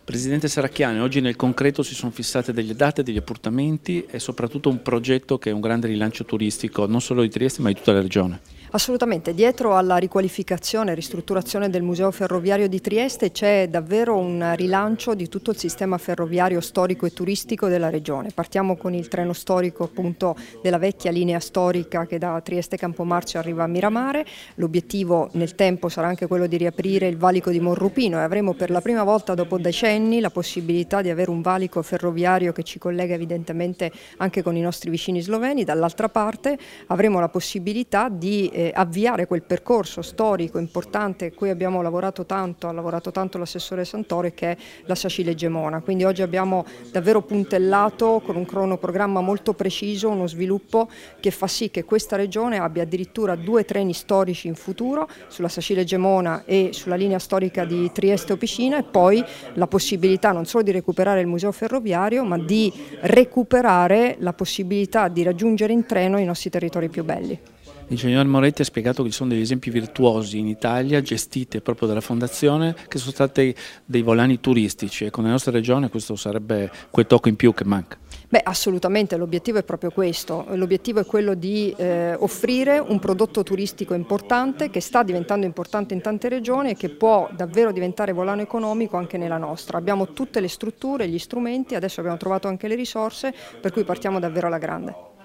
Presidente Serracchiani, oggi nel concreto si sono fissate delle date, degli appuntamenti e soprattutto un progetto che è un grande rilancio turistico non solo di Trieste ma di tutta la regione. Assolutamente, dietro alla riqualificazione e ristrutturazione del Museo Ferroviario di Trieste c'è davvero un rilancio di tutto il sistema ferroviario storico e turistico della regione. Partiamo con il treno storico appunto della vecchia linea storica che da Trieste Campomarcio arriva a Miramare. L'obiettivo nel tempo sarà anche quello di riaprire il valico di Monrupino e avremo per la prima volta dopo decenni la possibilità di avere un valico ferroviario che ci collega evidentemente anche con i nostri vicini sloveni. Dall'altra parte avremo la possibilità di avviare quel percorso storico importante a cui abbiamo lavorato tanto, ha lavorato tanto l'assessore Santore, che è la Sacile Gemona. Quindi oggi abbiamo davvero puntellato con un cronoprogramma molto preciso uno sviluppo che fa sì che questa regione abbia addirittura 2 treni storici in futuro sulla Sacile Gemona e sulla linea storica di Trieste Opicina, e poi la possibilità non solo di recuperare il museo ferroviario ma di recuperare la possibilità di raggiungere in treno i nostri territori più belli. L'ingegner Moretti ha spiegato che ci sono degli esempi virtuosi in Italia gestiti proprio dalla Fondazione che sono stati dei volani turistici e con la nostra regione questo sarebbe quel tocco in più che manca. Beh, assolutamente, l'obiettivo è proprio questo, l'obiettivo è quello di offrire un prodotto turistico importante che sta diventando importante in tante regioni e che può davvero diventare volano economico anche nella nostra. Abbiamo tutte le strutture, gli strumenti, adesso abbiamo trovato anche le risorse, per cui partiamo davvero alla grande.